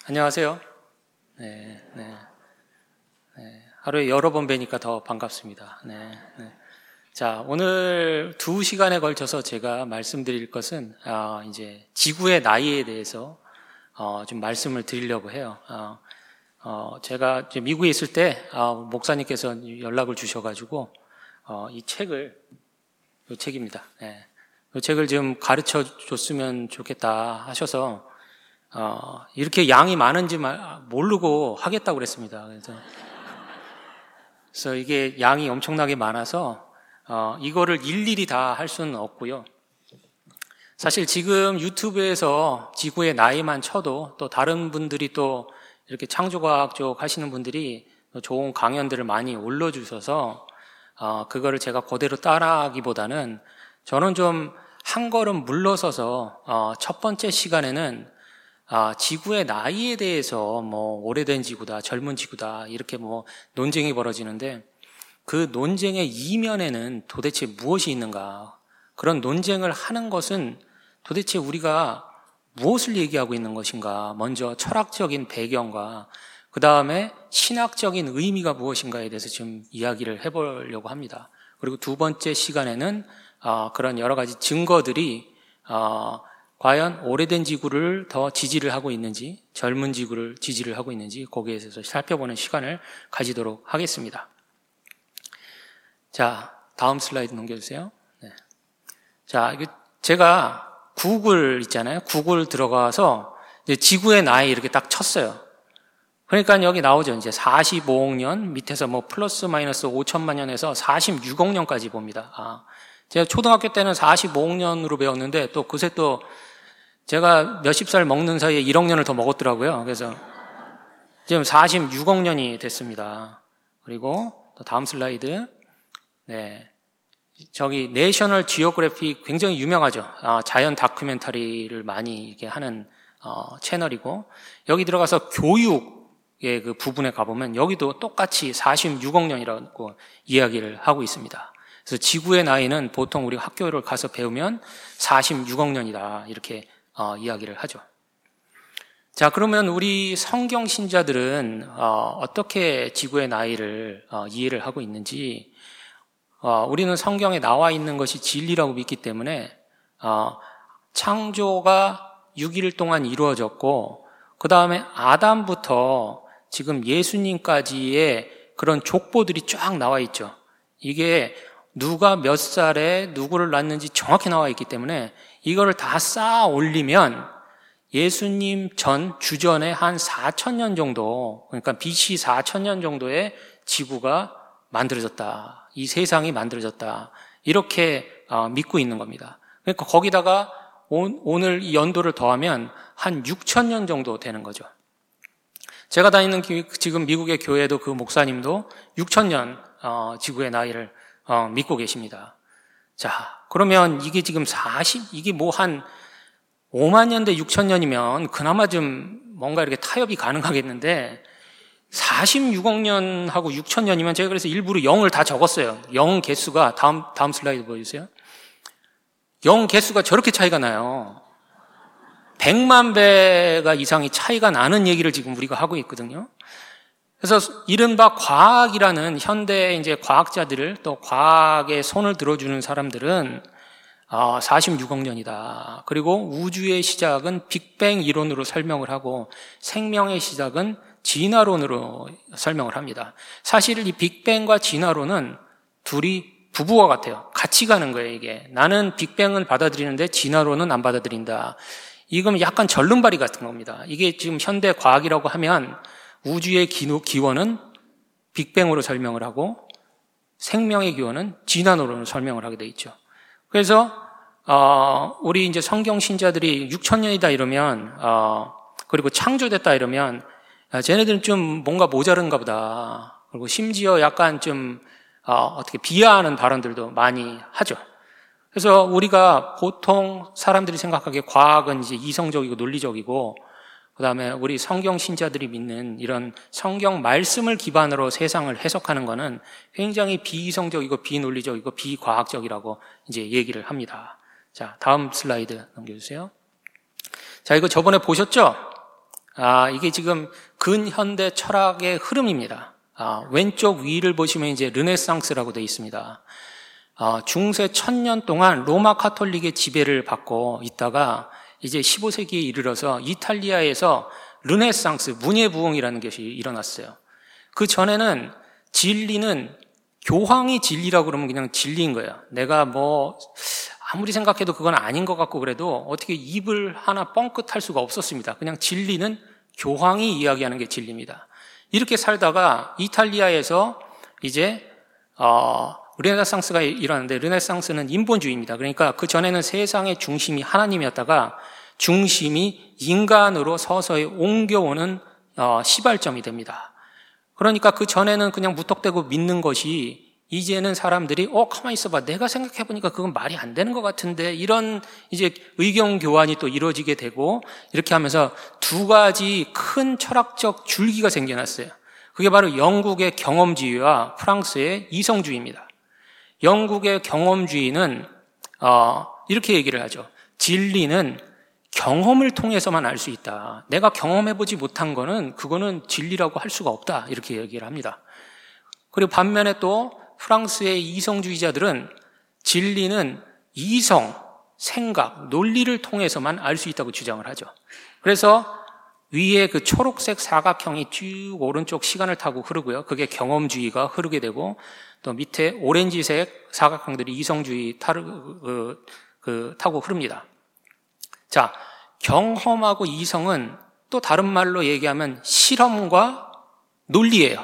안녕하세요. 하루에 여러 번 뵈니까 더 반갑습니다. 자, 오늘 2시간에 걸쳐서 제가 말씀드릴 것은 이제 지구의 나이에 대해서 좀 말씀을 드리려고 해요. 제가 이제 미국에 있을 때 목사님께서 연락을 주셔가지고 이 책입니다. 이 책을 좀 가르쳐 줬으면 좋겠다 하셔서 이렇게 양이 많은지 모르고 하겠다고 그랬습니다. 그래서 이게 양이 엄청나게 많아서 이거를 일일이 다 할 수는 없고요. 사실 지금 유튜브에서 지구의 나이만 쳐도 또 다른 분들이 또 이렇게 창조과학 쪽 하시는 분들이 좋은 강연들을 많이 올려주셔서 그거를 제가 그대로 따라하기보다는 저는 좀 한 걸음 물러서서 첫 번째 시간에는 지구의 나이에 대해서 오래된 지구다, 젊은 지구다 이렇게 논쟁이 벌어지는데 그 논쟁의 이면에는 도대체 무엇이 있는가? 그런 논쟁을 하는 것은 도대체 우리가 무엇을 얘기하고 있는 것인가? 먼저 철학적인 배경과 그 다음에 신학적인 의미가 무엇인가에 대해서 좀 이야기를 해보려고 합니다. 그리고 두 번째 시간에는 그런 여러 가지 증거들이 과연 오래된 지구를 더 지지를 하고 있는지 젊은 지구를 지지를 하고 있는지 거기에 대해서 살펴보는 시간을 가지도록 하겠습니다. 자, 다음 슬라이드 넘겨주세요. 자, 제가 구글 있잖아요. 구글 들어가서 이제 지구의 나이 이렇게 딱 쳤어요. 그러니까 여기 나오죠. 이제 45억 년 밑에서 플러스 마이너스 5천만 년에서 46억 년까지 봅니다. 제가 초등학교 때는 45억 년으로 배웠는데 또 그새 또 제가 몇십 살 먹는 사이에 1억 년을 더 먹었더라고요. 그래서 지금 46억 년이 됐습니다. 그리고 또 다음 슬라이드. 저기 내셔널 지오그래픽 굉장히 유명하죠. 자연 다큐멘터리를 많이 이렇게 하는 채널이고 여기 들어가서 교육의 그 부분에 가보면 여기도 똑같이 46억 년이라고 이야기를 하고 있습니다. 그래서 지구의 나이는 보통 우리 학교를 가서 배우면 46억 년이다 이렇게 이야기를 하죠. 자, 그러면 우리 성경 신자들은 어떻게 지구의 나이를 이해를 하고 있는지 우리는 성경에 나와 있는 것이 진리라고 믿기 때문에 창조가 6일 동안 이루어졌고 그 다음에 아담부터 지금 예수님까지의 그런 족보들이 쫙 나와 있죠. 이게 누가 몇 살에 누구를 낳는지 정확히 나와 있기 때문에 이거를 다 쌓아 올리면 예수님 주전에 한 4,000년 정도, 그러니까 BC 4,000년 정도의 지구가 만들어졌다. 이 세상이 만들어졌다. 이렇게 믿고 있는 겁니다. 그러니까 거기다가 오늘 이 연도를 더하면 한 6,000년 정도 되는 거죠. 제가 다니는 지금 미국의 교회도 그 목사님도 6,000년 지구의 나이를 믿고 계십니다. 자, 그러면 이게 지금 이게 한 5만 년 대 6,000년이면 그나마 좀 뭔가 이렇게 타협이 가능하겠는데 46억 년하고 6,000년이면 제가 그래서 일부러 0을 다 적었어요. 0 개수가 다음 슬라이드 보여주세요. 0 개수가 저렇게 차이가 나요. 100만 배가 이상이 차이가 나는 얘기를 지금 우리가 하고 있거든요. 그래서 이른바 과학이라는 현대 이제 과학자들을 또 과학에 손을 들어주는 사람들은 46억 년이다. 그리고 우주의 시작은 빅뱅 이론으로 설명을 하고 생명의 시작은 진화론으로 설명을 합니다. 사실 이 빅뱅과 진화론은 둘이 부부와 같아요. 같이 가는 거예요, 이게. 나는 빅뱅은 받아들이는데 진화론은 안 받아들인다. 이건 약간 절름발이 같은 겁니다. 이게 지금 현대 과학이라고 하면 우주의 기원은 빅뱅으로 설명을 하고 생명의 기원은 진화론으로 설명을 하게 돼 있죠. 그래서 우리 이제 성경 신자들이 6,000년이다 이러면 그리고 창조됐다 이러면 쟤네들은 좀 뭔가 모자른가 보다. 그리고 심지어 약간 좀 어떻게 비하하는 발언들도 많이 하죠. 그래서 우리가 보통 사람들이 생각하기에 과학은 이제 이성적이고 논리적이고 그 다음에 우리 성경 신자들이 믿는 이런 성경 말씀을 기반으로 세상을 해석하는 거는 굉장히 비이성적이고 비논리적이고 비과학적이라고 이제 얘기를 합니다. 자, 다음 슬라이드 넘겨주세요. 자, 이거 저번에 보셨죠? 이게 지금 근현대 철학의 흐름입니다. 왼쪽 위를 보시면 이제 르네상스라고 되어 있습니다. 중세 1000년 동안 로마 카톨릭의 지배를 받고 있다가 이제 15세기에 이르러서 이탈리아에서 르네상스, 문예부흥이라는 것이 일어났어요. 그 전에는 진리는 교황이 진리라고 그러면 그냥 진리인 거예요. 내가 아무리 생각해도 그건 아닌 것 같고 그래도 어떻게 입을 하나 뻥끗할 수가 없었습니다. 그냥 진리는 교황이 이야기하는 게 진리입니다. 이렇게 살다가 이탈리아에서 이제 르네상스가 일어났는데, 르네상스는 인본주의입니다. 그러니까 그 전에는 세상의 중심이 하나님이었다가 중심이 인간으로 서서히 옮겨오는 시발점이 됩니다. 그러니까 그 전에는 그냥 무턱대고 믿는 것이 이제는 사람들이 가만히 있어봐, 내가 생각해보니까 그건 말이 안 되는 것 같은데, 이런 이제 의견 교환이 또 이루어지게 되고, 이렇게 하면서 두 가지 큰 철학적 줄기가 생겨났어요. 그게 바로 영국의 경험주의와 프랑스의 이성주의입니다. 영국의 경험주의는 이렇게 얘기를 하죠. 진리는 경험을 통해서만 알 수 있다. 내가 경험해보지 못한 거는 그거는 진리라고 할 수가 없다. 이렇게 얘기를 합니다. 그리고 반면에 또 프랑스의 이성주의자들은 진리는 이성, 생각, 논리를 통해서만 알 수 있다고 주장을 하죠. 그래서 위에 그 초록색 사각형이 쭉 오른쪽 시간을 타고 흐르고요. 그게 경험주의가 흐르게 되고, 또 밑에 오렌지색 사각형들이 이성주의 타고 흐릅니다. 자, 경험하고 이성은 또 다른 말로 얘기하면 실험과 논리예요.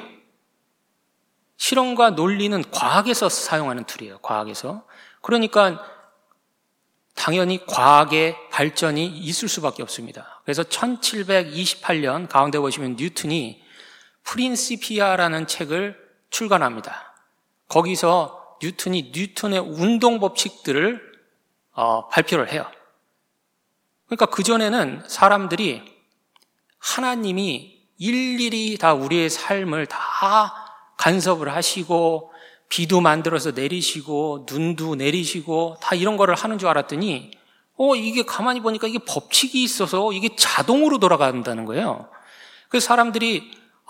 실험과 논리는 과학에서 사용하는 툴이에요. 과학에서. 그러니까 당연히 과학의 발전이 있을 수밖에 없습니다. 그래서 1728년 가운데 보시면 뉴턴이 프린시피아라는 책을 출간합니다. 거기서 뉴턴이 뉴턴의 운동 법칙들을 발표를 해요. 그러니까 그전에는 사람들이 하나님이 일일이 다 우리의 삶을 다 간섭을 하시고 비도 만들어서 내리시고 눈도 내리시고 다 이런 거를 하는 줄 알았더니 이게 가만히 보니까 이게 법칙이 있어서 이게 자동으로 돌아간다는 거예요. 그래서 사람들이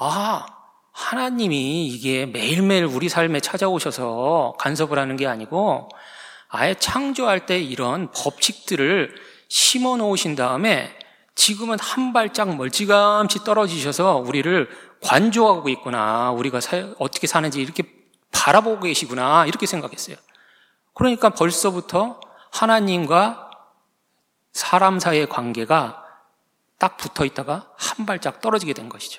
하나님이 이게 매일매일 우리 삶에 찾아오셔서 간섭을 하는 게 아니고 아예 창조할 때 이런 법칙들을 심어 놓으신 다음에 지금은 한 발짝 멀찌감치 떨어지셔서 우리를 관조하고 있구나. 우리가 어떻게 사는지 이렇게 바라보고 계시구나. 이렇게 생각했어요. 그러니까 벌써부터 하나님과 사람 사이의 관계가 딱 붙어 있다가 한 발짝 떨어지게 된 것이죠.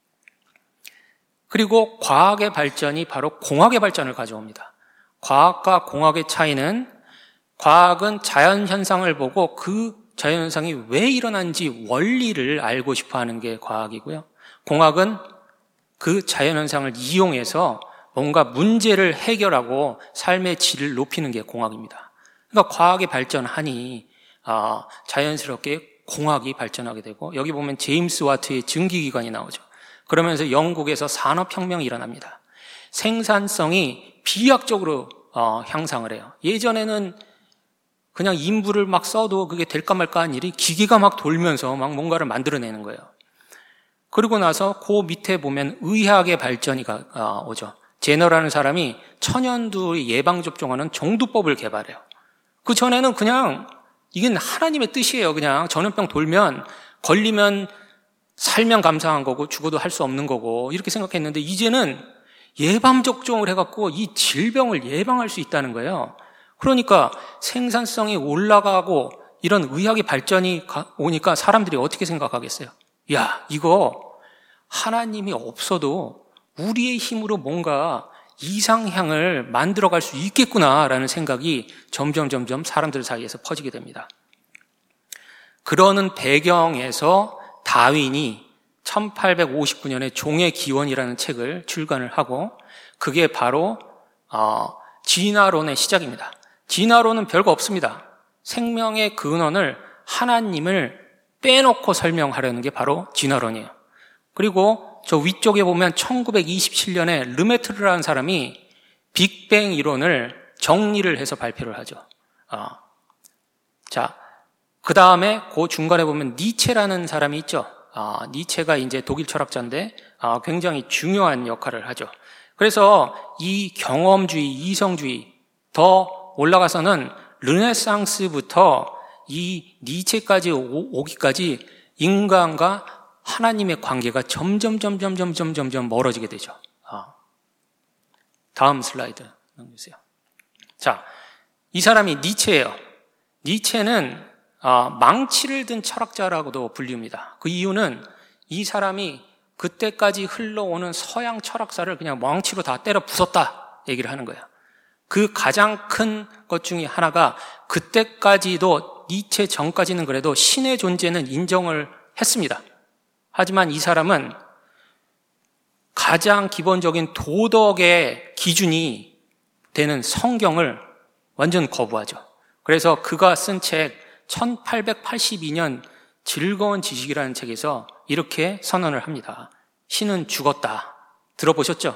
그리고 과학의 발전이 바로 공학의 발전을 가져옵니다. 과학과 공학의 차이는 과학은 자연현상을 보고 그 자연현상이 왜 일어난지 원리를 알고 싶어 하는 게 과학이고요. 공학은 그 자연현상을 이용해서 뭔가 문제를 해결하고 삶의 질을 높이는 게 공학입니다. 그러니까 과학이 발전하니 자연스럽게 공학이 발전하게 되고, 여기 보면 제임스 와트의 증기기관이 나오죠. 그러면서 영국에서 산업혁명이 일어납니다. 생산성이 비약적으로 향상을 해요. 예전에는 그냥 인부를 막 써도 그게 될까 말까 한 일이 기계가 막 돌면서 막 뭔가를 만들어내는 거예요. 그리고 나서 그 밑에 보면 의학의 발전이 오죠. 제너라는 사람이 천연두 예방접종하는 정두법을 개발해요. 그 전에는 그냥 이게 하나님의 뜻이에요. 그냥 전염병 돌면 걸리면 살면 감사한 거고 죽어도 할 수 없는 거고 이렇게 생각했는데, 이제는 예방접종을 해갖고 이 질병을 예방할 수 있다는 거예요. 그러니까 생산성이 올라가고 이런 의학의 발전이 오니까 사람들이 어떻게 생각하겠어요? 야, 이거 하나님이 없어도 우리의 힘으로 뭔가 이상향을 만들어갈 수 있겠구나라는 생각이 점점 사람들 사이에서 퍼지게 됩니다. 그러는 배경에서 다윈이 1859년에 종의 기원이라는 책을 출간을 하고, 그게 바로 진화론의 시작입니다. 진화론은 별거 없습니다. 생명의 근원을 하나님을 빼놓고 설명하려는 게 바로 진화론이에요. 그리고 저 위쪽에 보면 1927년에 르메트르라는 사람이 빅뱅 이론을 정리를 해서 발표를 하죠. 자, 그 다음에 그 중간에 보면 니체라는 사람이 있죠. 니체가 이제 독일 철학자인데 굉장히 중요한 역할을 하죠. 그래서 이 경험주의, 이성주의 더 올라가서는 르네상스부터 이 니체까지 오기까지 인간과 하나님의 관계가 점점 멀어지게 되죠. 다음 슬라이드 넘겨주세요. 자, 이 사람이 니체예요. 니체는 망치를 든 철학자라고도 불립니다. 그 이유는 이 사람이 그때까지 흘러오는 서양 철학사를 그냥 망치로 다 때려 부쉈다 얘기를 하는 거예요. 그 가장 큰 것 중에 하나가 그때까지도 니체 전까지는 그래도 신의 존재는 인정을 했습니다. 하지만 이 사람은 가장 기본적인 도덕의 기준이 되는 성경을 완전 거부하죠. 그래서 그가 쓴 책 1882년 즐거운 지식이라는 책에서 이렇게 선언을 합니다. 신은 죽었다. 들어보셨죠?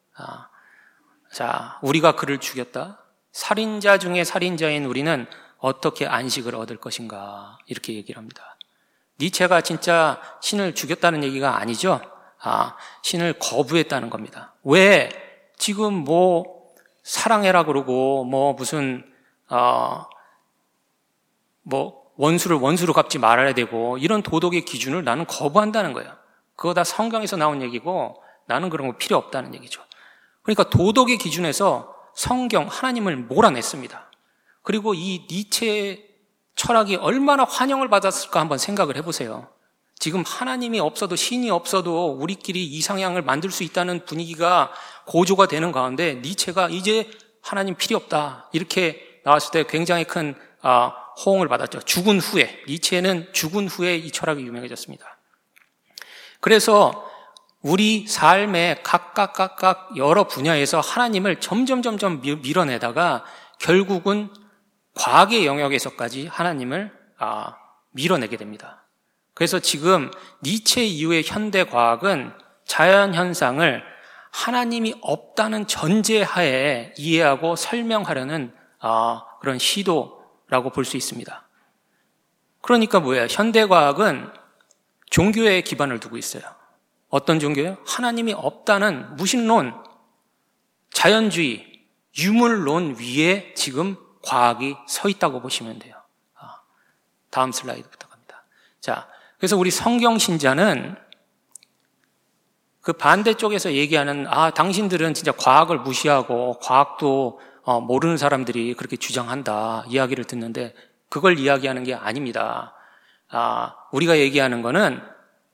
자, 우리가 그를 죽였다. 살인자 중에 살인자인 우리는 어떻게 안식을 얻을 것인가? 이렇게 얘기를 합니다. 니체가 진짜 신을 죽였다는 얘기가 아니죠? 신을 거부했다는 겁니다. 왜? 지금 사랑해라 그러고, 무슨, 원수를 원수로 갚지 말아야 되고, 이런 도덕의 기준을 나는 거부한다는 거예요. 그거 다 성경에서 나온 얘기고, 나는 그런 거 필요 없다는 얘기죠. 그러니까 도덕의 기준에서 성경, 하나님을 몰아냈습니다. 그리고 이 니체의 철학이 얼마나 환영을 받았을까 한번 생각을 해보세요. 지금 하나님이 없어도 신이 없어도 우리끼리 이상향을 만들 수 있다는 분위기가 고조가 되는 가운데 니체가 이제 하나님 필요 없다 이렇게 나왔을 때 굉장히 큰 호응을 받았죠. 죽은 후에, 니체는 죽은 후에 이 철학이 유명해졌습니다. 그래서 우리 삶의 각각 여러 분야에서 하나님을 점점 밀어내다가 결국은 과학의 영역에서까지 하나님을 밀어내게 됩니다. 그래서 지금 니체 이후의 현대 과학은 자연 현상을 하나님이 없다는 전제하에 이해하고 설명하려는 그런 시도라고 볼 수 있습니다. 그러니까 뭐예요? 현대 과학은 종교에 기반을 두고 있어요. 어떤 종교예요? 하나님이 없다는 무신론, 자연주의, 유물론 위에 지금 과학이 서 있다고 보시면 돼요. 다음 슬라이드 부탁합니다. 자, 그래서 우리 성경 신자는 그 반대쪽에서 얘기하는 당신들은 진짜 과학을 무시하고 과학도 모르는 사람들이 그렇게 주장한다 이야기를 듣는데 그걸 이야기하는 게 아닙니다. 우리가 얘기하는 거는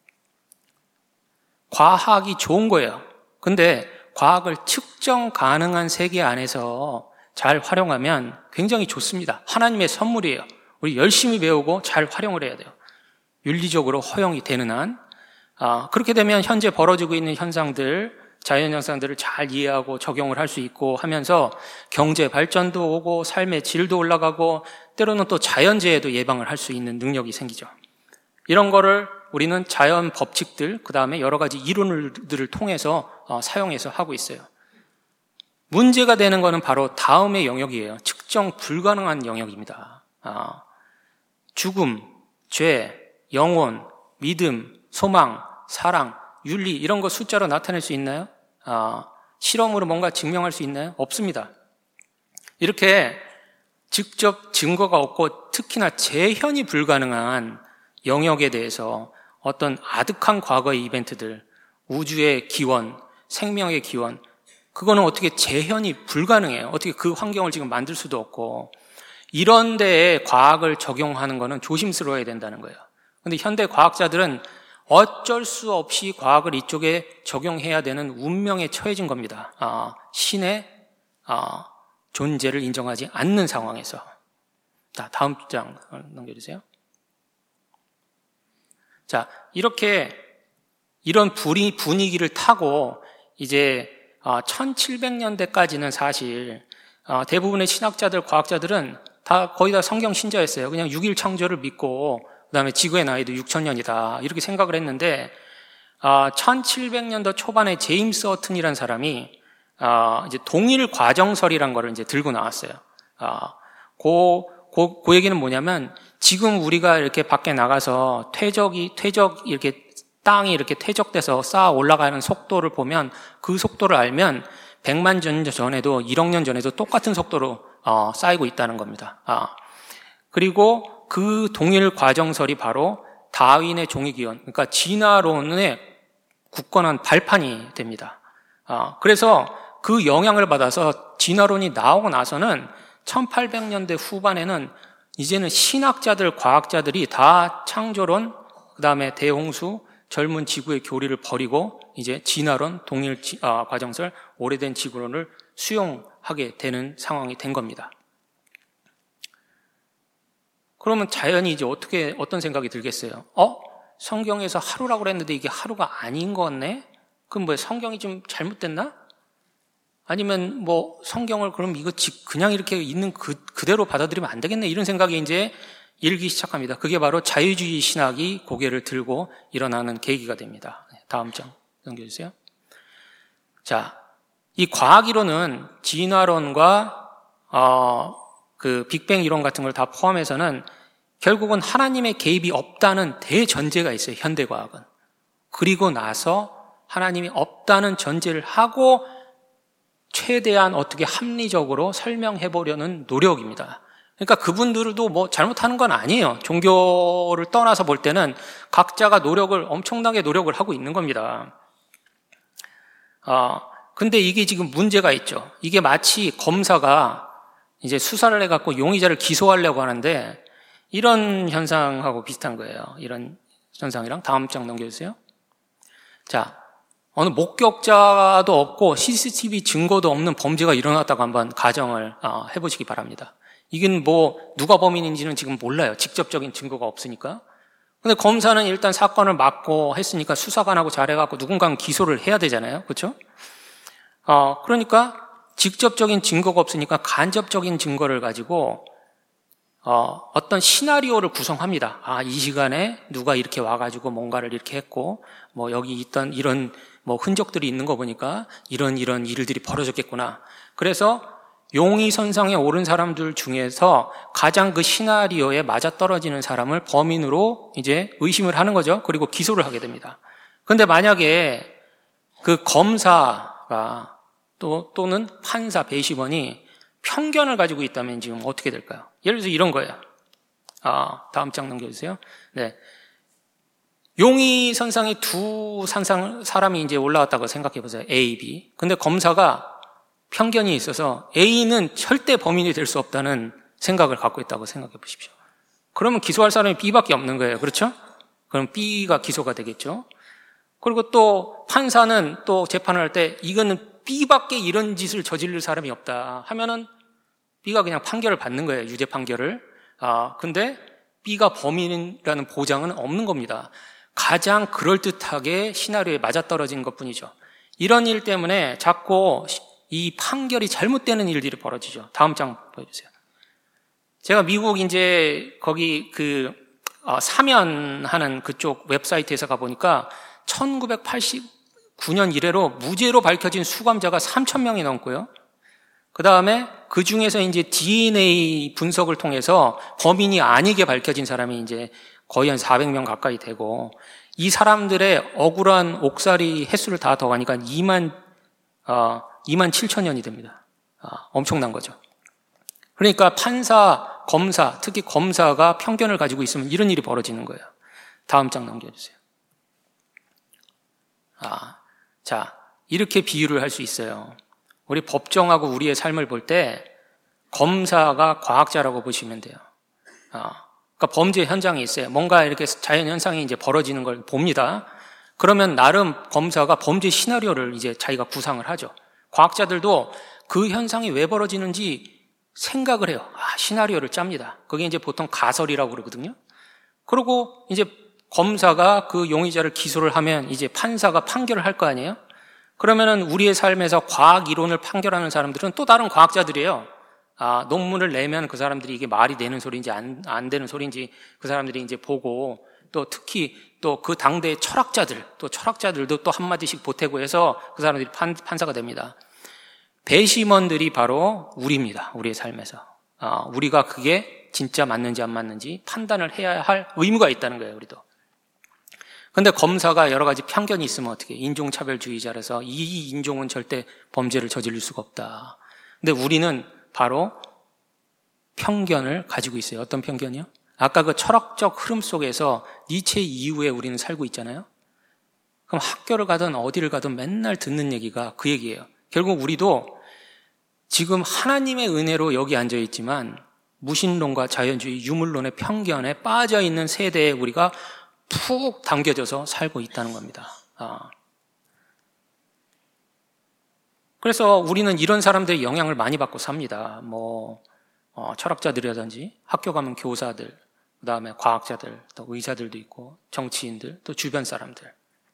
과학이 좋은 거예요. 근데 과학을 측정 가능한 세계 안에서 잘 활용하면 굉장히 좋습니다. 하나님의 선물이에요. 우리 열심히 배우고 잘 활용을 해야 돼요. 윤리적으로 허용이 되는 한. 그렇게 되면 현재 벌어지고 있는 현상들, 자연 현상들을 잘 이해하고 적용을 할 수 있고 하면서 경제 발전도 오고 삶의 질도 올라가고 때로는 또 자연재해도 예방을 할 수 있는 능력이 생기죠. 이런 거를 우리는 자연 법칙들, 그 다음에 여러 가지 이론들을 통해서 사용해서 하고 있어요. 문제가 되는 거는 바로 다음의 영역이에요. 측정 불가능한 영역입니다. 죽음, 죄, 영혼, 믿음, 소망, 사랑, 윤리 이런 거 숫자로 나타낼 수 있나요? 실험으로 뭔가 증명할 수 있나요? 없습니다. 이렇게 직접 증거가 없고 특히나 재현이 불가능한 영역에 대해서 어떤 아득한 과거의 이벤트들, 우주의 기원, 생명의 기원, 그거는 어떻게 재현이 불가능해요. 어떻게 그 환경을 지금 만들 수도 없고 이런 데에 과학을 적용하는 거는 조심스러워야 된다는 거예요. 근데 현대 과학자들은 어쩔 수 없이 과학을 이쪽에 적용해야 되는 운명에 처해진 겁니다. 신의 존재를 인정하지 않는 상황에서. 다음 장 넘겨주세요. 자, 이런 분위기를 타고 이제 1700년대까지는 사실 대부분의 신학자들, 과학자들은 거의 다 성경 신자였어요. 그냥 6일 창조를 믿고 그다음에 지구의 나이도 6000년이다 이렇게 생각을 했는데 1700년도 초반에 제임스 허튼이라는 사람이 이제 동일 과정설이란 거를 이제 들고 나왔어요. 그 얘기는 뭐냐면 지금 우리가 이렇게 밖에 나가서 퇴적 이렇게 땅이 이렇게 퇴적돼서 쌓아 올라가는 속도를 보면 그 속도를 알면 100만 년 전에도 1억 년 전에도 똑같은 속도로 쌓이고 있다는 겁니다. 그리고 그 동일 과정설이 바로 다윈의 종이기원, 그러니까 진화론의 굳건한 발판이 됩니다. 그래서 그 영향을 받아서 진화론이 나오고 나서는 1800년대 후반에는 이제는 신학자들, 과학자들이 다 창조론, 그 다음에 대홍수, 젊은 지구의 교리를 버리고 이제 진화론, 동일 과정설, 오래된 지구론을 수용하게 되는 상황이 된 겁니다. 그러면 자연히 이제 어떤 생각이 들겠어요? 성경에서 하루라고 그랬는데 이게 하루가 아닌 거네? 그럼 뭐 성경이 좀 잘못됐나? 아니면 뭐 성경을 그럼 이거 그냥 이렇게 있는 그대로 받아들이면 안 되겠네? 이런 생각이 이제 일기 시작합니다. 그게 바로 자유주의 신학이 고개를 들고 일어나는 계기가 됩니다. 다음 장 넘겨주세요. 자, 이 과학이론은 진화론과 그 빅뱅 이론 같은 걸 다 포함해서는 결국은 하나님의 개입이 없다는 대전제가 있어요. 현대과학은. 그리고 나서 하나님이 없다는 전제를 하고 최대한 어떻게 합리적으로 설명해 보려는 노력입니다. 그러니까 그분들도 뭐 잘못하는 건 아니에요. 종교를 떠나서 볼 때는 각자가 엄청나게 노력을 하고 있는 겁니다. 근데 이게 지금 문제가 있죠. 이게 마치 검사가 이제 수사를 해갖고 용의자를 기소하려고 하는데 이런 현상하고 비슷한 거예요. 이런 현상이랑 다음 장 넘겨주세요. 자, 어느 목격자도 없고 CCTV 증거도 없는 범죄가 일어났다고 한번 가정을 해보시기 바랍니다. 이건 뭐 누가 범인인지는 지금 몰라요. 직접적인 증거가 없으니까. 근데 검사는 일단 사건을 맡고 했으니까 수사관하고 잘해갖고 누군가는 기소를 해야 되잖아요. 그렇죠? 그러니까 직접적인 증거가 없으니까 간접적인 증거를 가지고 어떤 시나리오를 구성합니다. 이 시간에 누가 이렇게 와가지고 뭔가를 이렇게 했고, 뭐 여기 있던 이런 뭐 흔적들이 있는 거 보니까 이런 일들이 벌어졌겠구나. 그래서 용의선상에 오른 사람들 중에서 가장 그 시나리오에 맞아떨어지는 사람을 범인으로 이제 의심을 하는 거죠. 그리고 기소를 하게 됩니다. 그런데 만약에 그 검사가 또는 판사, 배심원이 편견을 가지고 있다면 지금 어떻게 될까요? 예를 들어서 이런 거예요. 다음 장 넘겨주세요. 네. 용의선상에 두 사람이 이제 올라왔다고 생각해 보세요. A, B. 근데 검사가 편견이 있어서 A는 절대 범인이 될 수 없다는 생각을 갖고 있다고 생각해 보십시오. 그러면 기소할 사람이 B밖에 없는 거예요. 그렇죠? 그럼 B가 기소가 되겠죠. 그리고 또 판사는 또 재판을 할 때 이거는 B밖에 이런 짓을 저지를 사람이 없다 하면은 B가 그냥 판결을 받는 거예요. 유죄 판결을. 근데 B가 범인이라는 보장은 없는 겁니다. 가장 그럴듯하게 시나리오에 맞아떨어진 것뿐이죠. 이런 일 때문에 자꾸 이 판결이 잘못되는 일들이 벌어지죠. 다음 장 보여주세요. 제가 미국 이제 거기 사면하는 그쪽 웹사이트에서 가보니까 1989년 이래로 무죄로 밝혀진 수감자가 3,000명이 넘고요. 그 다음에 그 중에서 이제 DNA 분석을 통해서 범인이 아니게 밝혀진 사람이 이제 거의 한 400명 가까이 되고, 이 사람들의 억울한 옥살이 횟수를 다 더하니까 2만 7천 년이 됩니다. 엄청난 거죠. 그러니까 판사, 검사, 특히 검사가 편견을 가지고 있으면 이런 일이 벌어지는 거예요. 다음 장 넘겨주세요. 자, 이렇게 비유를 할 수 있어요. 우리 법정하고 우리의 삶을 볼 때 검사가 과학자라고 보시면 돼요. 그러니까 범죄 현장에 있어요. 뭔가 이렇게 자연 현상이 이제 벌어지는 걸 봅니다. 그러면 나름 검사가 범죄 시나리오를 이제 자기가 구상을 하죠. 과학자들도 그 현상이 왜 벌어지는지 생각을 해요. 시나리오를 짭니다. 그게 이제 보통 가설이라고 그러거든요. 그리고 이제 검사가 그 용의자를 기소를 하면 이제 판사가 판결을 할 거 아니에요? 그러면은 우리의 삶에서 과학 이론을 판결하는 사람들은 또 다른 과학자들이에요. 논문을 내면 그 사람들이 이게 말이 되는 소리인지 안 되는 소리인지 그 사람들이 이제 보고, 또 특히 또 그 당대의 철학자들도 또 한마디씩 보태고 해서 그 사람들이 판사가 됩니다. 배심원들이 바로 우리입니다. 우리의 삶에서. 우리가 그게 진짜 맞는지 안 맞는지 판단을 해야 할 의무가 있다는 거예요, 우리도. 근데 검사가 여러 가지 편견이 있으면 어떻게 해? 인종차별주의자라서 이 인종은 절대 범죄를 저지를 수가 없다. 근데 우리는 바로 편견을 가지고 있어요. 어떤 편견이요? 아까 그 철학적 흐름 속에서 니체 이후에 우리는 살고 있잖아요. 그럼 학교를 가든 어디를 가든 맨날 듣는 얘기가 그 얘기예요. 결국 우리도 지금 하나님의 은혜로 여기 앉아 있지만 무신론과 자연주의, 유물론의 편견에 빠져 있는 세대에 우리가 푹 당겨져서 살고 있다는 겁니다. 그래서 우리는 이런 사람들의 영향을 많이 받고 삽니다. 철학자들이라든지 학교 가면 교사들, 그 다음에 과학자들, 또 의사들도 있고 정치인들, 또 주변 사람들.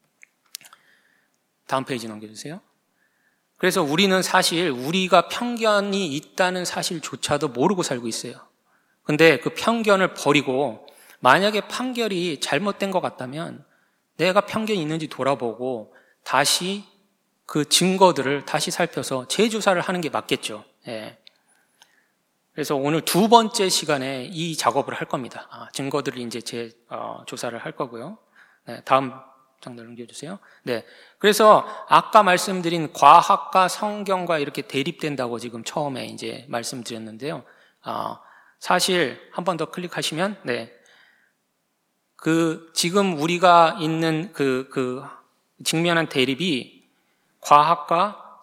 다음 페이지 넘겨주세요. 그래서 우리는 사실 우리가 편견이 있다는 사실조차도 모르고 살고 있어요. 근데 그 편견을 버리고 만약에 판결이 잘못된 것 같다면 내가 편견이 있는지 돌아보고 다시 그 증거들을 다시 살펴서 재조사를 하는 게 맞겠죠. 예. 그래서 오늘 두 번째 시간에 이 작업을 할 겁니다. 증거들을 이제 재조사를 할 거고요. 네, 다음 장면 넘겨주세요. 네. 그래서 아까 말씀드린 과학과 성경과 이렇게 대립된다고 지금 처음에 이제 말씀드렸는데요. 사실 한 번 더 클릭하시면, 네. 지금 우리가 있는 직면한 대립이 과학과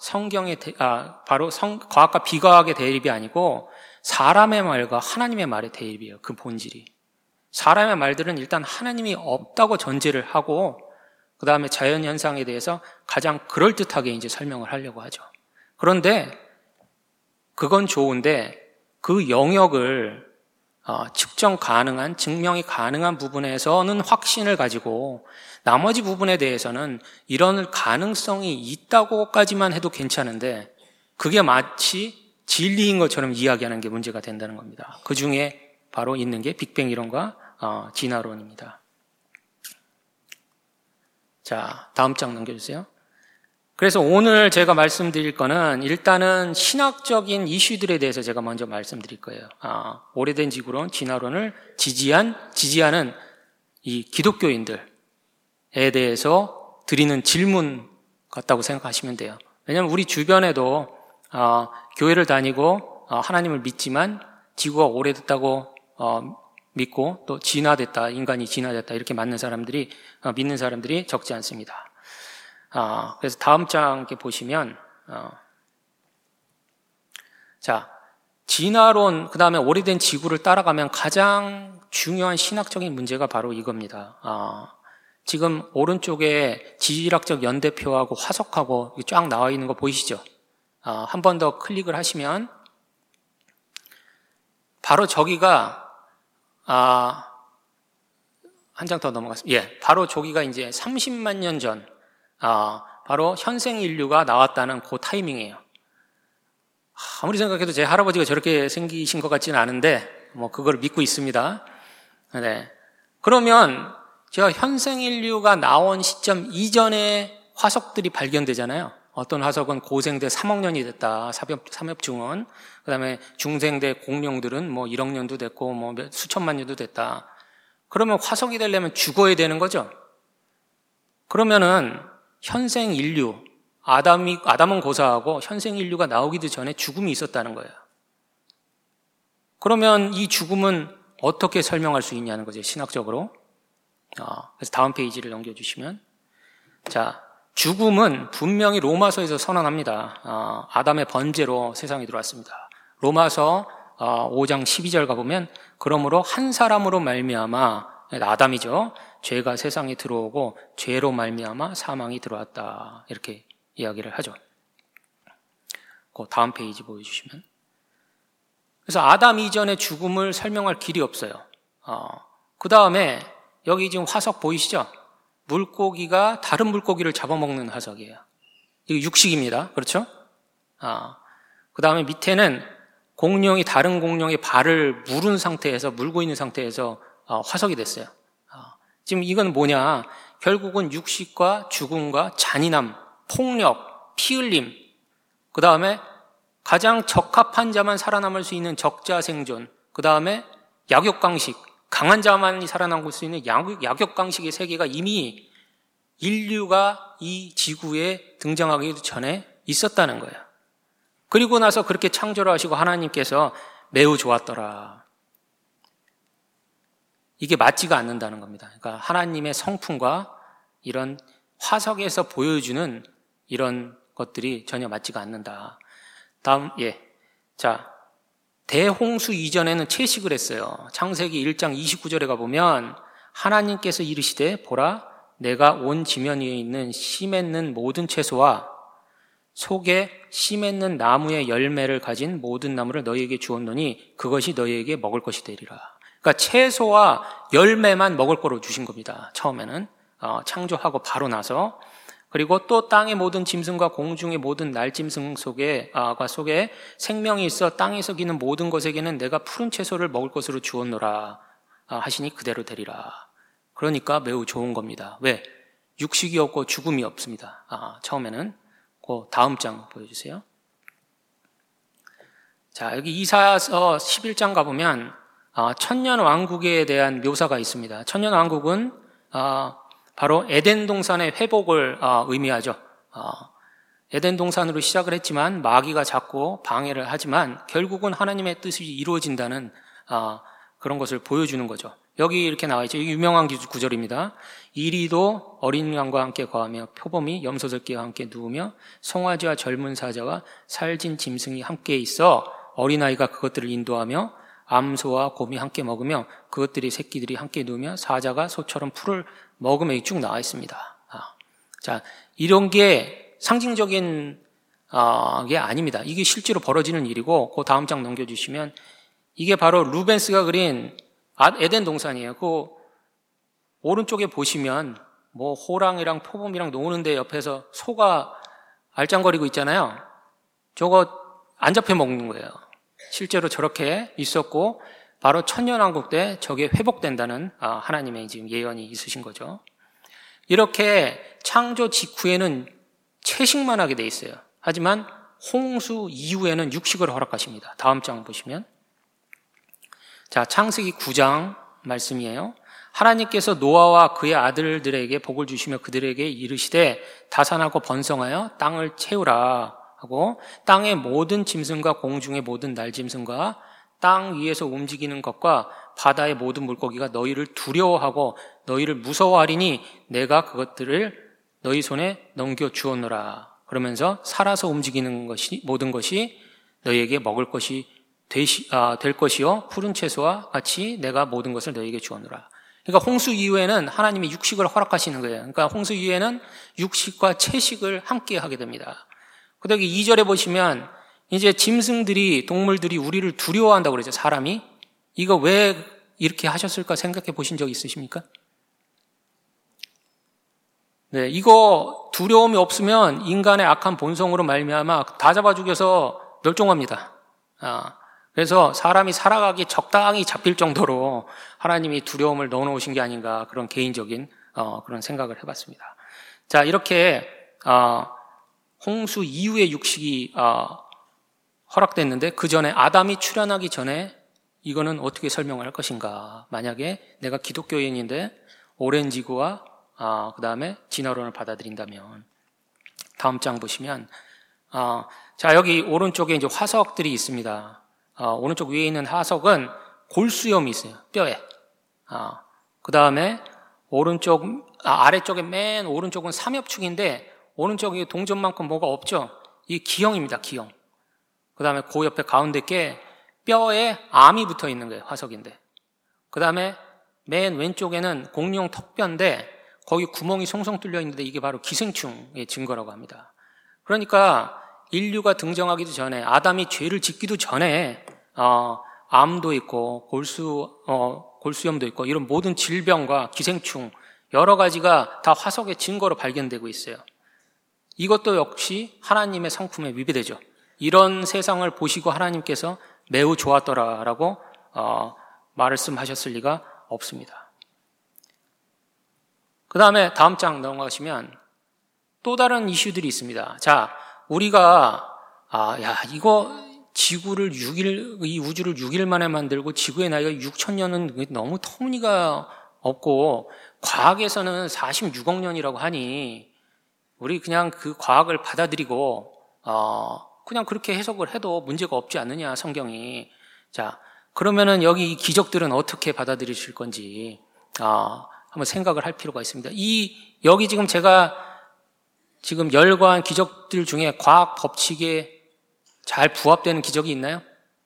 과학과 비과학의 대립이 아니고 사람의 말과 하나님의 말의 대립이에요. 그 본질이. 사람의 말들은 일단 하나님이 없다고 전제를 하고 그 다음에 자연현상에 대해서 가장 그럴듯하게 이제 설명을 하려고 하죠. 그런데 그건 좋은데 그 영역을 측정 가능한, 증명이 가능한 부분에서는 확신을 가지고 나머지 부분에 대해서는 이런 가능성이 있다고까지만 해도 괜찮은데 그게 마치 진리인 것처럼 이야기하는 게 문제가 된다는 겁니다. 그 중에 바로 있는 게 빅뱅 이론과 진화론입니다. 자, 다음 장 넘겨주세요. 그래서 오늘 제가 말씀드릴 거는 일단은 신학적인 이슈들에 대해서 제가 먼저 말씀드릴 거예요. 오래된 지구론, 진화론을 지지하는 이 기독교인들에 대해서 드리는 질문 같다고 생각하시면 돼요. 왜냐하면 우리 주변에도 교회를 다니고 하나님을 믿지만 지구가 오래됐다고 믿고 또 인간이 진화됐다 이렇게 믿는 사람들이 적지 않습니다. 그래서 다음 장 이렇게 보시면 진화론 그 다음에 오래된 지구를 따라가면 가장 중요한 신학적인 문제가 바로 이겁니다. 지금 오른쪽에 지질학적 연대표하고 화석하고 쫙 나와 있는 거 보이시죠? 한 번 더 클릭을 하시면 바로 저기가 한 장 더 넘어갔습니다. 바로 저기가 이제 30만 년 전 바로 현생 인류가 나왔다는 그 타이밍이에요. 아무리 생각해도 제 할아버지가 저렇게 생기신 것 같지는 않은데 그걸 믿고 있습니다. 네. 그러면 제가 현생 인류가 나온 시점 이전에 화석들이 발견되잖아요. 어떤 화석은 고생돼 3억 년이 됐다. 삼엽중은. 그 다음에 중생대 공룡들은 1억 년도 됐고 수천만 년도 됐다. 그러면 화석이 되려면 죽어야 되는 거죠. 그러면은 현생 인류, 아담은 고사하고 현생 인류가 나오기도 전에 죽음이 있었다는 거예요. 그러면 이 죽음은 어떻게 설명할 수 있냐는 거죠, 신학적으로. 그래서 다음 페이지를 넘겨주시면. 죽음은 분명히 로마서에서 선언합니다. 아담의 번제로 세상에 들어왔습니다. 로마서 5장 12절 가보면 그러므로 한 사람으로 말미암아 아담이죠. 죄가 세상에 들어오고 죄로 말미암아 사망이 들어왔다. 이렇게 이야기를 하죠. 그 다음 페이지 보여주시면. 그래서 아담 이전의 죽음을 설명할 길이 없어요. 그 다음에 여기 지금 화석 보이시죠? 물고기가 다른 물고기를 잡아먹는 화석이에요. 이거 육식입니다. 그렇죠? 그 다음에 밑에는 공룡이 다른 공룡의 발을 물고 있는 상태에서 화석이 됐어요. 지금 이건 뭐냐? 결국은 육식과 죽음과 잔인함, 폭력, 피 흘림, 그 다음에 가장 적합한 자만 살아남을 수 있는 적자 생존, 그 다음에 약육강식, 강한 자만이 살아남을 수 있는 약육강식의 세계가 이미 인류가 이 지구에 등장하기도 전에 있었다는 거예요. 그리고 나서 그렇게 창조를 하시고 하나님께서 매우 좋았더라. 이게 맞지가 않는다는 겁니다. 그러니까 하나님의 성품과 이런 화석에서 보여주는 이런 것들이 전혀 맞지가 않는다. 다음, 자, 대홍수 이전에는 채식을 했어요. 창세기 1장 29절에 가보면 하나님께서 이르시되 보라 내가 온 지면 위에 있는 씨 맺는 모든 채소와 속에 씨 맺는 나무의 열매를 가진 모든 나무를 너희에게 주었노니 그것이 너희에게 먹을 것이 되리라. 그러니까 채소와 열매만 먹을 거로 주신 겁니다. 처음에는 창조하고 바로 나서. 그리고 또 땅의 모든 짐승과 공중의 모든 날짐승 속에 생명이 있어 땅에서 기는 모든 것에게는 내가 푸른 채소를 먹을 것으로 주었노라 하시니 그대로 되리라. 그러니까 매우 좋은 겁니다. 왜? 육식이 없고 죽음이 없습니다. 처음에는. 그 다음 장 보여주세요. 자, 여기 이사야서 11장 가보면 천년 왕국에 대한 묘사가 있습니다. 천년 왕국은 바로 에덴 동산의 회복을 의미하죠. 에덴 동산으로 시작을 했지만 마귀가 자꾸 방해를 하지만 결국은 하나님의 뜻이 이루어진다는 그런 것을 보여주는 거죠. 여기 이렇게 나와 있죠. 유명한 구절입니다. 이리도 어린 양과 함께 거하며 표범이 염소새끼와 함께 누우며 송아지와 젊은 사자와 살진 짐승이 함께 있어 어린아이가 그것들을 인도하며 암소와 곰이 함께 먹으며 그것들이 새끼들이 함께 누우며 사자가 소처럼 풀을 먹으며 쭉 나와 있습니다. 자, 이런 게 상징적인 게 아닙니다. 이게 실제로 벌어지는 일이고 그 다음 장 넘겨주시면 이게 바로 루벤스가 그린 에덴 동산이에요. 그 오른쪽에 보시면 뭐 호랑이랑 표범이랑 노는데 옆에서 소가 알짱거리고 있잖아요. 저거 안 잡혀 먹는 거예요. 실제로 저렇게 있었고 바로 천년왕국 때 저게 회복된다는 하나님의 지금 예언이 있으신 거죠. 이렇게 창조 직후에는 채식만 하게 돼 있어요. 하지만 홍수 이후에는 육식을 허락하십니다. 다음 장 보시면 자, 창세기 9장 말씀이에요. 하나님께서 노아와 그의 아들들에게 복을 주시며 그들에게 이르시되 다산하고 번성하여 땅을 채우라 하고 땅의 모든 짐승과 공중의 모든 날짐승과 땅 위에서 움직이는 것과 바다의 모든 물고기가 너희를 두려워하고 너희를 무서워하리니 내가 그것들을 너희 손에 넘겨주었노라. 그러면서 살아서 움직이는 것이 모든 것이 너희에게 먹을 것이 될 것이요 푸른 채소와 같이 내가 모든 것을 너희에게 주었노라. 그러니까 홍수 이후에는 하나님이 육식을 허락하시는 거예요. 그러니까 홍수 이후에는 육식과 채식을 함께 하게 됩니다. 그다음에 2절에 보시면 이제 짐승들이 동물들이 우리를 두려워한다고 그러죠. 사람이. 이거 왜 이렇게 하셨을까 생각해 보신 적 있으십니까? 네, 이거 두려움이 없으면 인간의 악한 본성으로 말미암아 다 잡아 죽여서 멸종합니다. 그래서 사람이 살아가기 적당히 잡힐 정도로 하나님이 두려움을 넣어놓으신 게 아닌가 그런 개인적인 그런 생각을 해봤습니다. 자, 이렇게 홍수 이후에 육식이 허락됐는데 그 전에 아담이 출현하기 전에 이거는 어떻게 설명을 할 것인가. 만약에 내가 기독교인인데 오렌지구와 그 다음에 진화론을 받아들인다면 다음 장 보시면 자, 여기 오른쪽에 이제 화석들이 있습니다. 오른쪽 위에 있는 화석은 골수염이 있어요. 뼈에. 그 다음에 아래쪽에 맨 오른쪽은 삼엽축인데 오른쪽에 동전만큼 뭐가 없죠. 이게 기형입니다. 기형. 그 다음에 그 옆에 가운데 게 뼈에 암이 붙어 있는 거예요. 화석인데. 그 다음에 맨 왼쪽에는 공룡 턱뼈인데 거기 구멍이 송송 뚫려 있는데 이게 바로 기생충의 증거라고 합니다. 그러니까 인류가 등장하기도 전에 아담이 죄를 짓기도 전에 암도 있고 골수염도 있고 이런 모든 질병과 기생충 여러 가지가 다 화석의 증거로 발견되고 있어요. 이것도 역시 하나님의 성품에 위배되죠. 이런 세상을 보시고 하나님께서 매우 좋았더라라고 말씀하셨을 리가 없습니다. 그 다음에 다음 장 넘어가시면 또 다른 이슈들이 있습니다. 자, 우리가 이거 지구를 이 우주를 6일 만에 만들고 지구의 나이가 6,000년은 너무 터무니가 없고 과학에서는 46억 년이라고 하니 우리 그냥 그 과학을 받아들이고 그냥 그렇게 해석을 해도 문제가 없지 않느냐, 성경이. 자, 그러면은 여기 이 기적들은 어떻게 받아들이실 건지 한번 생각을 할 필요가 있습니다. 여기 지금 제가 지금 열거한 기적들 중에 과학 법칙에 잘 부합되는 기적이 있나요?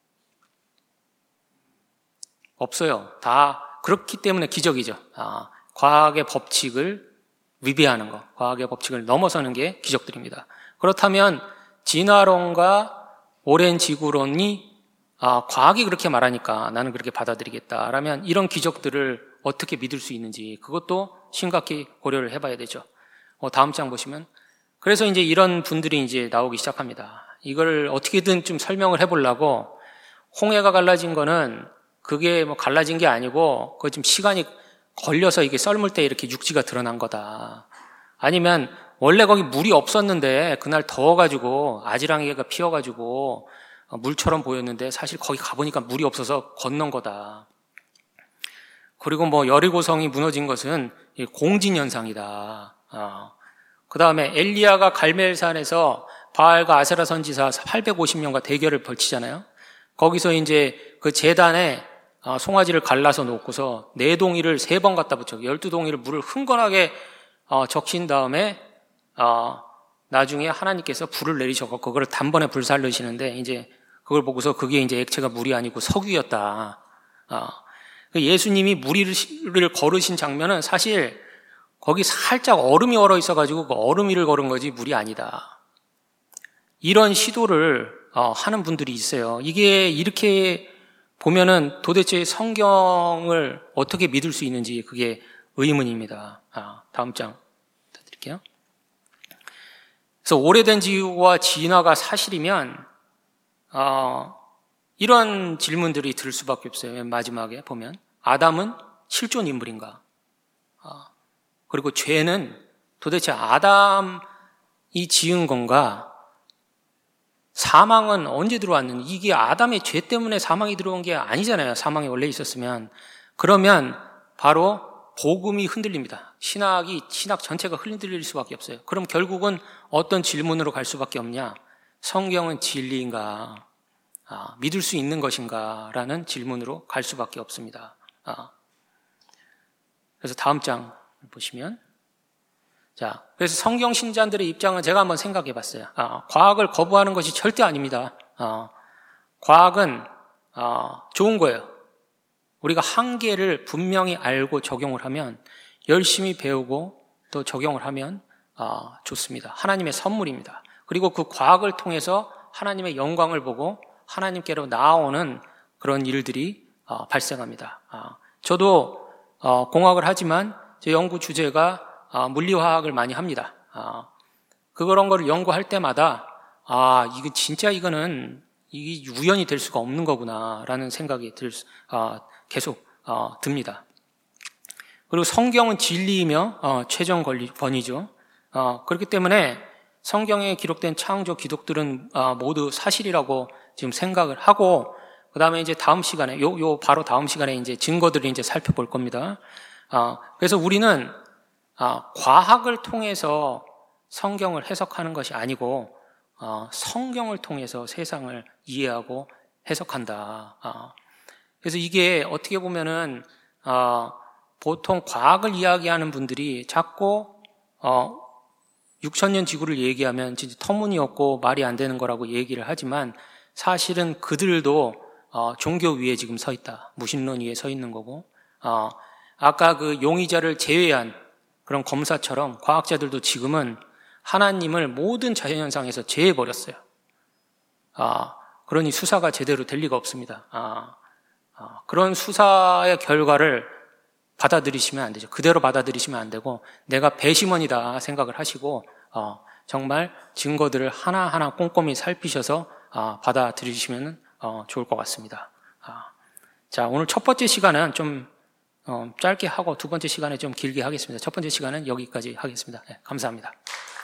없어요. 다 그렇기 때문에 기적이죠. 과학의 법칙을 위배하는 것, 과학의 법칙을 넘어서는 게 기적들입니다. 그렇다면 진화론과 오랜 지구론이 과학이 그렇게 말하니까 나는 그렇게 받아들이겠다라면 이런 기적들을 어떻게 믿을 수 있는지 그것도 심각히 고려를 해봐야 되죠. 다음 장 보시면 그래서 이제 이런 분들이 이제 나오기 시작합니다. 이걸 어떻게든 좀 설명을 해보려고 홍해가 갈라진 거는 그게 뭐 갈라진 게 아니고 그거 좀 시간이 걸려서 이게 썰물 때 이렇게 육지가 드러난 거다. 아니면 원래 거기 물이 없었는데 그날 더워가지고 아지랑이가 피어가지고 물처럼 보였는데 사실 거기 가보니까 물이 없어서 건넌 거다. 그리고 뭐 여리고성이 무너진 것은 공진현상이다. 그 다음에 엘리야가 갈멜산에서 바알과 아세라 선지사 850명과 대결을 벌치잖아요. 거기서 이제 그 제단에 송아지를 갈라서 놓고서 4동이를 3번 갖다 붙여 12동이를 물을 흥건하게 적신 다음에 나중에 하나님께서 불을 내리셔서 그걸 단번에 불살르시는데 이제 그걸 보고서 그게 이제 액체가 물이 아니고 석유였다. 예수님이 무리를 걸으신 장면은 사실 거기 살짝 얼음이 얼어 있어가지고 그 얼음 위를 걸은 거지 물이 아니다. 이런 시도를 하는 분들이 있어요. 이게 이렇게 보면은 도대체 성경을 어떻게 믿을 수 있는지 그게 의문입니다. 다음 장 드릴게요. 그래서 오래된 지구와 진화가 사실이면 이런 질문들이 들 수밖에 없어요. 맨 마지막에 보면 아담은 실존 인물인가? 그리고 죄는 도대체 아담이 지은 건가? 사망은 언제 들어왔는지, 이게 아담의 죄 때문에 사망이 들어온 게 아니잖아요. 사망이 원래 있었으면. 그러면 바로 복음이 흔들립니다. 신학 전체가 흔들릴 수밖에 없어요. 그럼 결국은 어떤 질문으로 갈 수밖에 없냐? 성경은 진리인가? 믿을 수 있는 것인가? 라는 질문으로 갈 수밖에 없습니다. 그래서 다음 장 보시면, 자, 그래서 성경 신자들의 입장은 제가 한번 생각해 봤어요. 과학을 거부하는 것이 절대 아닙니다. 과학은 좋은 거예요. 우리가 한계를 분명히 알고 적용을 하면, 열심히 배우고 또 적용을 하면 좋습니다. 하나님의 선물입니다. 그리고 그 과학을 통해서 하나님의 영광을 보고 하나님께로 나아오는 그런 일들이 발생합니다. 저도 공학을 하지만 제 연구 주제가 물리화학을 많이 합니다. 그런 거를 연구할 때마다 이거 진짜 이거는 이게 우연이 될 수가 없는 거구나라는 생각이 계속 듭니다. 그리고 성경은 진리이며 최종 권위죠. 그렇기 때문에 성경에 기록된 창조 기록들은 모두 사실이라고 지금 생각을 하고, 그 다음에 이제 다음 시간에, 바로 다음 시간에 이제 증거들을 이제 살펴볼 겁니다. 그래서 우리는 과학을 통해서 성경을 해석하는 것이 아니고, 성경을 통해서 세상을 이해하고 해석한다. 그래서 이게 어떻게 보면은, 보통 과학을 이야기하는 분들이 자꾸, 6,000년 지구를 얘기하면 진짜 터무니없고 말이 안 되는 거라고 얘기를 하지만 사실은 그들도 종교 위에 지금 서 있다. 무신론 위에 서 있는 거고, 아까 그 용의자를 제외한 그런 검사처럼 과학자들도 지금은 하나님을 모든 자연현상에서 제외해버렸어요. 그러니 수사가 제대로 될 리가 없습니다. 그런 수사의 결과를 받아들이시면 안 되죠. 그대로 받아들이시면 안 되고 내가 배심원이다 생각을 하시고 정말 증거들을 하나하나 꼼꼼히 살피셔서 받아들이시면 좋을 것 같습니다. 자, 오늘 첫 번째 시간은 좀 짧게 하고 두 번째 시간에 좀 길게 하겠습니다. 첫 번째 시간은 여기까지 하겠습니다. 네, 감사합니다.